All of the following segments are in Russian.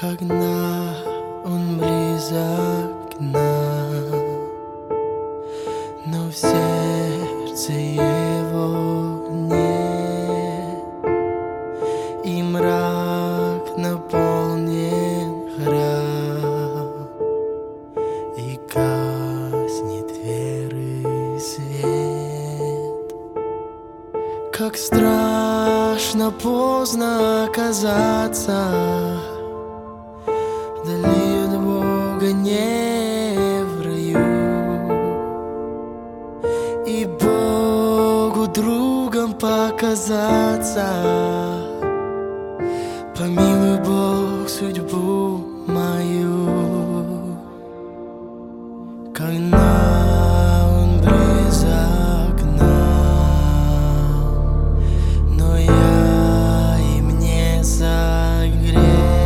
когда он близок к нам, но в сердце его нет, и мрак наполнен храм, и гаснет веры свет. Как страшно поздно оказаться вдали от Бога, не в раю, и Богу другом показаться. Помилуй, Бог, судьбу мою, когда он близок к нам, но я им не согрет.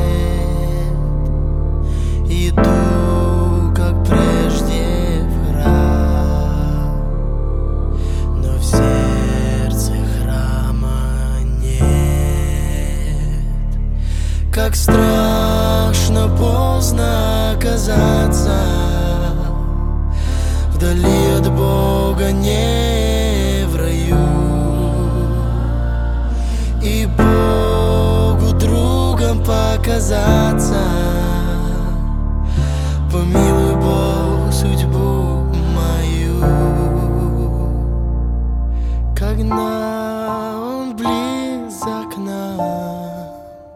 Иду, как прежде, в храм, но в сердце храма нет. Как страшно поздно оказаться вдали от Бога, не в раю, и Богу другом показаться. Помилуй, Бог, судьбу мою, когда он близок к нам.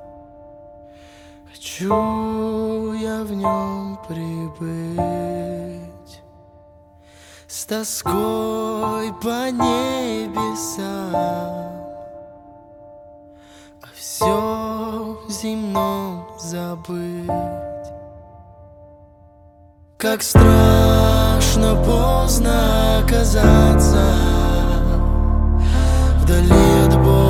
Хочу я в нем прибыть с тоской по небесам, а все земном забыть. Как страшно поздно оказаться вдали от Бога.